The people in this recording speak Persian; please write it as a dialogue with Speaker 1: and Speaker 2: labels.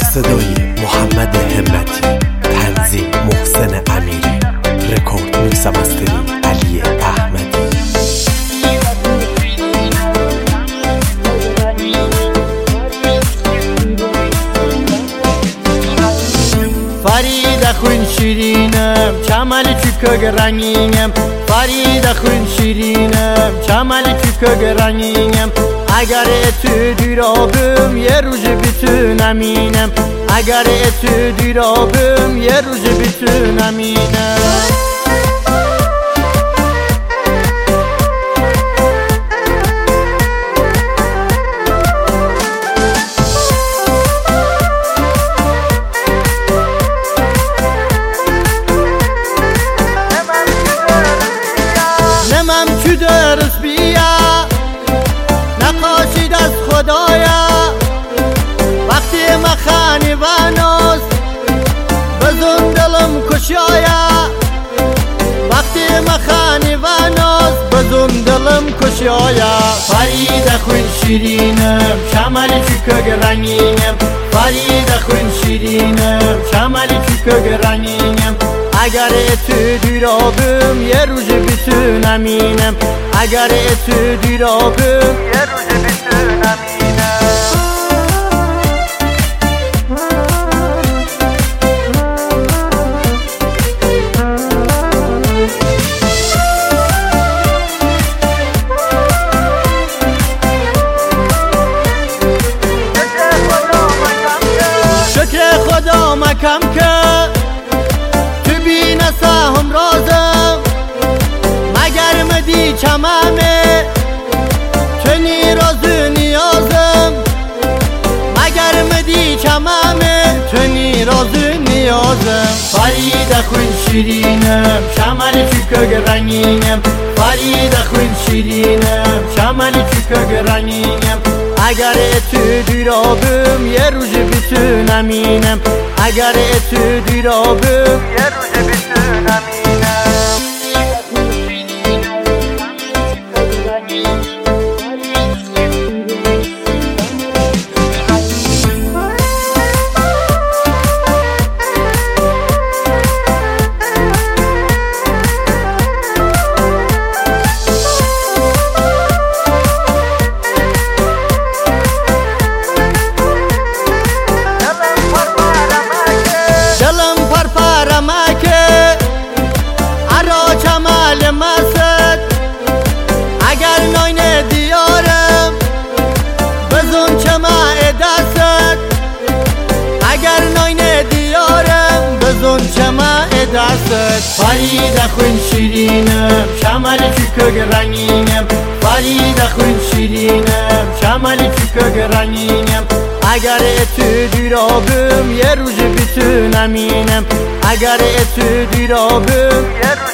Speaker 1: صدای محمد همتی، تنظیم محسن امیری، رکورد میکس مسترینگ علی احمدی.
Speaker 2: فرید خوین شیرینم چمل چکگ رنگینم، فرید خوین شیرینم چمل چکگ رنگینم. اگر تو دیرابم یه روز بتونم اینم، اگر تو دیرابم یه روز بتونم اینم. نمم چو درست بیا نقاشید از خدایا، وقتی مخانی و ناز بزن دلم کشایا، وقتی مخانی و ناز بزن دلم کشایا. فرید خوین شیرینم چمل چکگ رنگینم، فرید خوین شیرینم چمل چکگ رنگینم. اگر تو دیرابم یه روز بتونم اینم، اگر تو دیرابم یه روز بتونم اینم. شکر خدا مکم که هم رازم، مگر مدی چمامه چنی راز نیازم، مگر مدی چمامه چنی راز نیازم. فرید خوین شیرینم چمل چکگ رنگینم، فرید خوین شیرینم چمل چکگ رنگینم. اگر تو دیرابم یه روز بتونم اینم، اگر تو دیرابم یه روز بتونم اینم. اگر ناین دیارم بزن چما دستت، اگر ناین دیارم بزن چما دستت. فرید خوین شیرینم چمل چکگ رنگینم، فرید خوین شیرینم چمل چکگ رنگینم. اگر تو دیرابم یه روز بتونم اینم، اگر تو دیرابم یه روز